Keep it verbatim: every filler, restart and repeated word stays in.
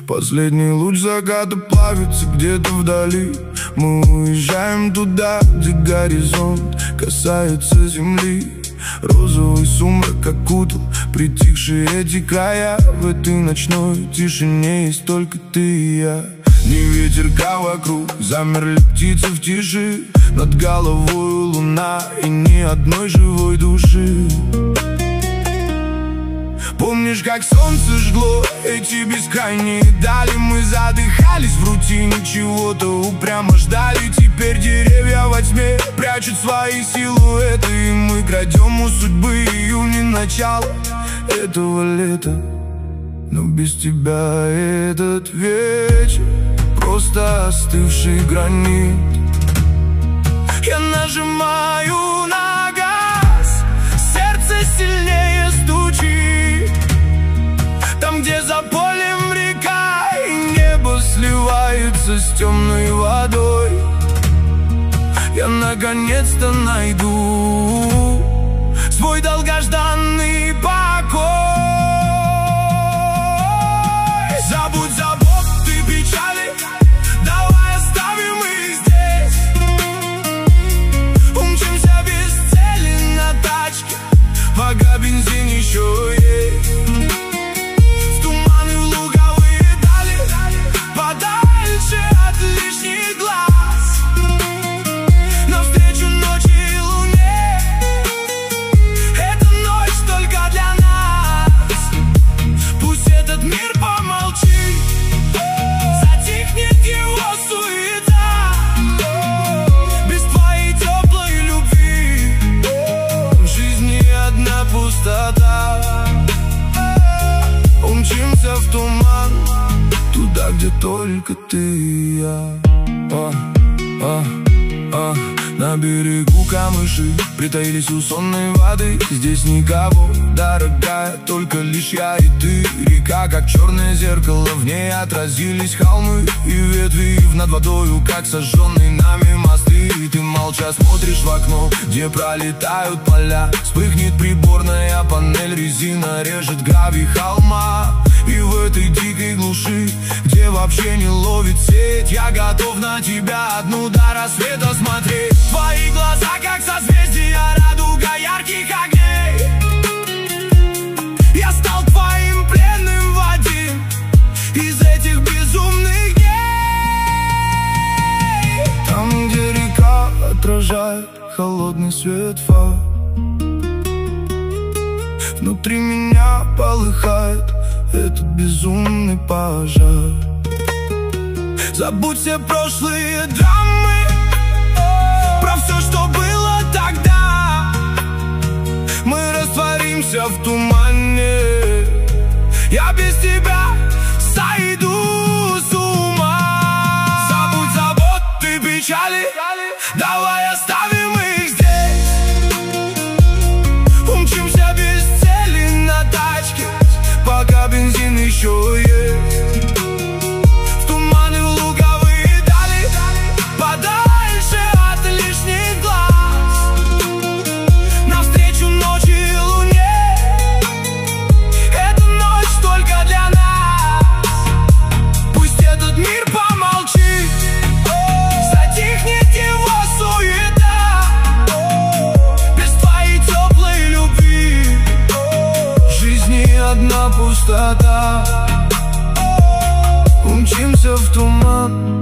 Последний луч заката плавится где-то вдали. Мы уезжаем туда, где горизонт касается земли. Розовый сумрак окутал притихшие эти края. В этой ночной тишине есть только ты и я. Ни ветерка вокруг, замерли птицы в тиши. Над головой луна и ни одной живой души. Помнишь, как солнце жгло эти бескрайние дали? Мы задыхались в рутине, чего-то упрямо ждали. Теперь деревья во тьме прячут свои силуэты, и мы крадем у судьбы июня начало этого лета. Но без тебя этот вечер просто остывший гранит. Я нажимаю на газ, сердце сильнее стучит. Там, где за полем река и небо сливается с темной водой, я наконец-то найду свой долгожданный покой. Забудь заботы, печали, давай оставим их здесь. Умчимся без цели на тачке, пока бензин еще есть. В туманы, в луговые дали, подальше от лишних глаз. Навстречу ночи и луне, эта ночь только для нас. Пусть этот мир помолчит, затихнет его суета. Без твоей теплой любви в жизни одна пустота. Умчимся в туман, туда, где только ты и я. О, о, о. На берегу камыши притаились у сонной воды. Здесь никого, дорогая, только лишь я и ты. Река, как черное зеркало, в ней отразились холмы и ветви над водою, как сожженные нами мосты. И ты молча смотришь в окно, где пролетают поля. Вспыхнет приборная панель, резина режет гравий холма. И в этой дикой глуши, где вообще не ловит сеть, я готов на тебя одну до рассвета смотреть. Твои глаза, как созвездия, радуга ярких огней. Я стал твоим пленным в один из этих безумных дней. Там, где река отражает холодный свет фар, внутри меня полыхает этот безумный пожар. Забудь все прошлые драмы, про все, что было тогда. Мы растворимся в тумане, я без тебя сойду с ума. Забудь заботы, печали, давай оставим их здесь. Умчимся без цели на тачке, пока бензин еще есть. В туманы, в луговые дали, подальше от лишних глаз. Навстречу ночи и луне, эта ночь только для нас. Пусть этот мир помолчит, затихнет его суета. Без твоей теплой любви в жизни одна пустота. Умчимся в туман,